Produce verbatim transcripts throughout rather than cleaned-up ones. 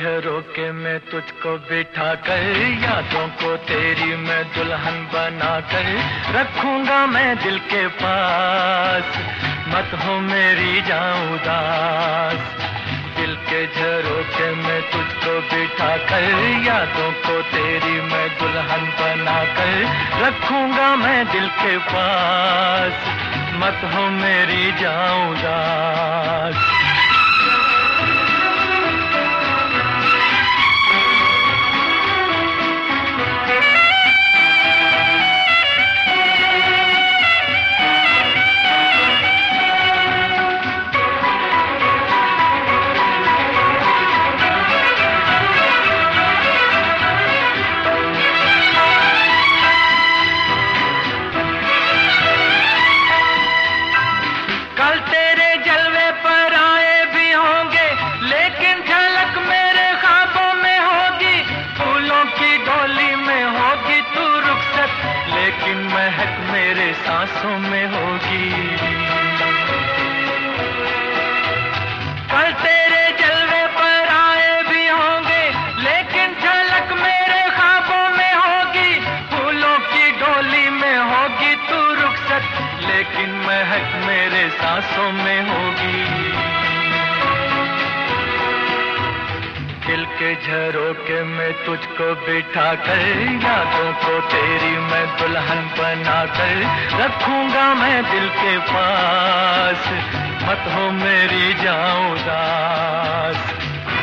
झरोके में तुझको बिठा कर, यादों को तेरी मैं दुल्हन बना कर रखूंगा मैं दिल के पास, मत हो मेरी जाऊं उदास। दिल के झरोके में तुझको बिठा कर, यादों को तेरी मैं दुल्हन बना कर रखूंगा मैं दिल के पास, मत हो मेरी जाऊं उदास। लेकिन महक मेरे सांसों में होगी, कल तेरे जलवे पर आए भी होंगे, लेकिन झलक मेरे ख्वाबों में होगी। फूलों की डोली में होगी तू रुखसत, लेकिन महक मेरे सांसों में होगी। दिल के झरोके में तुझको बिठा कर, यादों को तेरी मैं दुल्हन बना कर रखूंगा मैं दिल के पास, मत हो मेरी जाऊं उदास।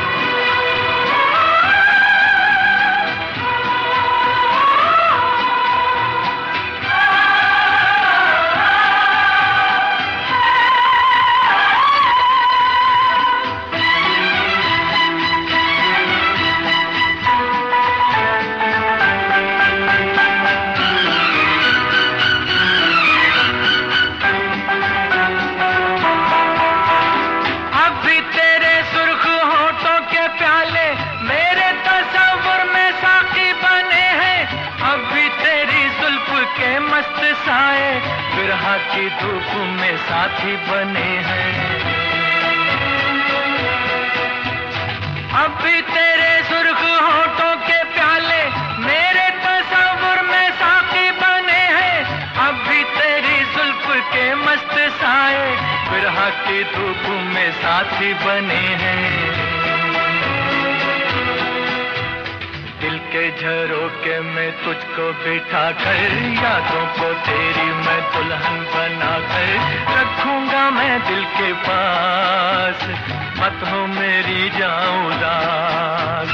मस्त साए बिरहा की धूप में साथी बने हैं, अब भी तेरे सुर्ख होठों के प्याले मेरे तस्वुर में साथी बने हैं। अब भी तेरी जुल्फ के मस्त साए बिरहा की धूप में साथी बने हैं। दिल के झरोके में तुझको बिठा कर, यादों को तेरी मैं दुल्हन बना कर रखूंगा मैं दिल के पास, मत हो मेरी जाऊं उदास।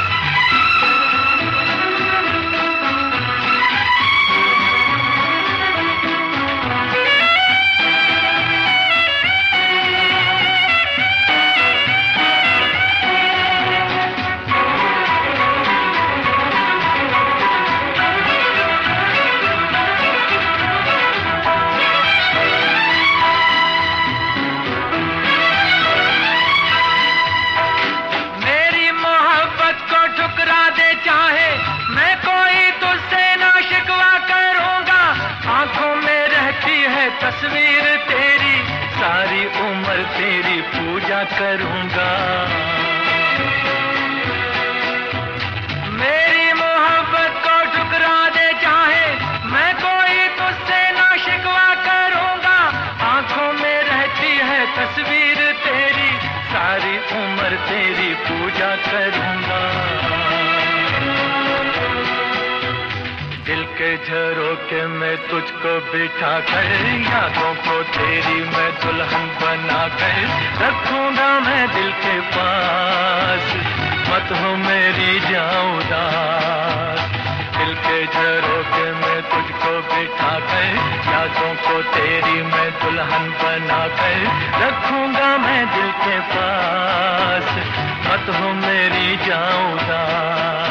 तस्वीर तेरी सारी उम्र तेरी पूजा करूंगा, मेरी मोहब्बत को ठुकरा दे चाहे मैं कोई तुझसे ना शिकवा करूंगा। आंखों में रहती है तस्वीर तेरी सारी उम्र तेरी पूजा करूंगा। दिल के झरोके में तुझको बिठा कर, यादों को तेरी मैं दुल्हन बना कर रखूंगा मैं दिल के पास, मत हो मेरी जाऊं उदास। दिल के झरोके में तुझको बिठा कर, यादों को तेरी मैं दुल्हन बना कर रखूंगा मैं दिल के पास, मत हो मेरी जाऊं उदास।